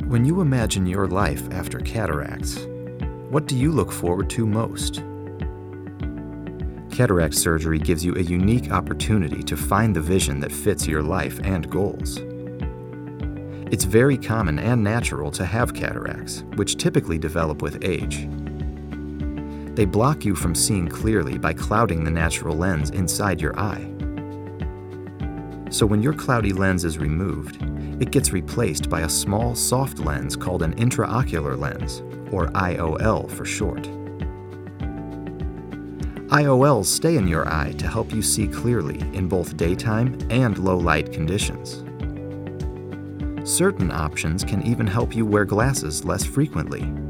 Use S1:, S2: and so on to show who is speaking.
S1: When you imagine your life after cataracts, what do you look forward to most? Cataract surgery gives you a unique opportunity to find the vision that fits your life and goals. It's very common and natural to have cataracts, which typically develop with age. They block you from seeing clearly by clouding the natural lens inside your eye. So when your cloudy lens is removed, it gets replaced by a small, soft lens called an intraocular lens, or IOL for short. IOLs stay in your eye to help you see clearly in both daytime and low-light conditions. Certain options can even help you wear glasses less frequently,